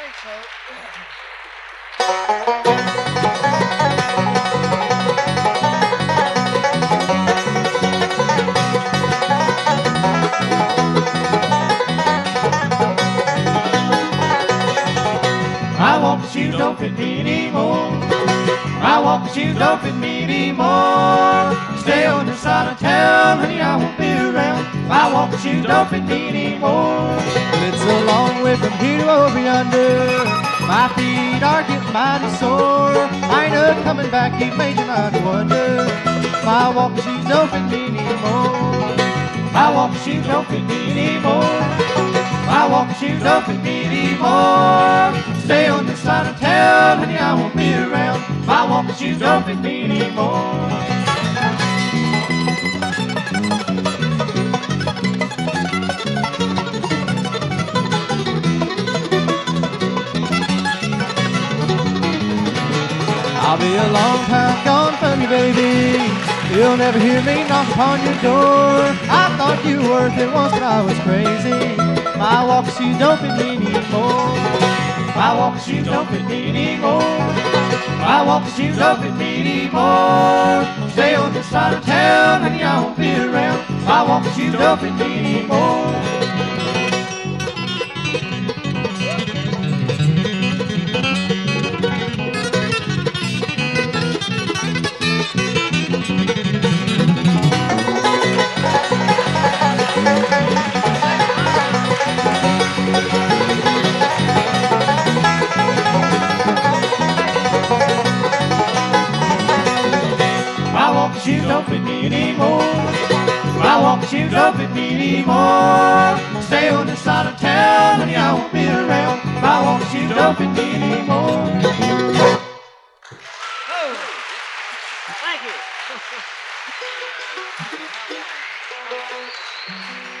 My walking shoes don't fit me anymore. My walking shoes don't fit me anymore. Stay on this side of town, honey, I won't be around. My walking shoes don't fit me anymore. It's a long way from here to over yonder. My feet are getting mighty sore. I ain't a coming back, you've made your mind wonder. My walking shoes don't fit me anymore. My walking shoes don't fit me anymore. My walking shoes don't fit me anymore. Stay on this side of town, honey, I won't be around. My walking shoes don't fit me anymore. I'll be a long time gone from you, baby. You'll never hear me knock upon your door. I thought you were worth it once, but I was crazy. My walking shoes don't fit me anymore. My walking shoes don't fit me anymore. My walking shoes don't fit me anymore. Stay on this side of town, honey, I won't be around. My walking shoes don't fit me anymore. My walking shoes don't fit me anymore. My walking shoes don't fit me anymore. Stay on this side of town, honey, I won't be around. My walking shoes don't fit me anymore. Thank you.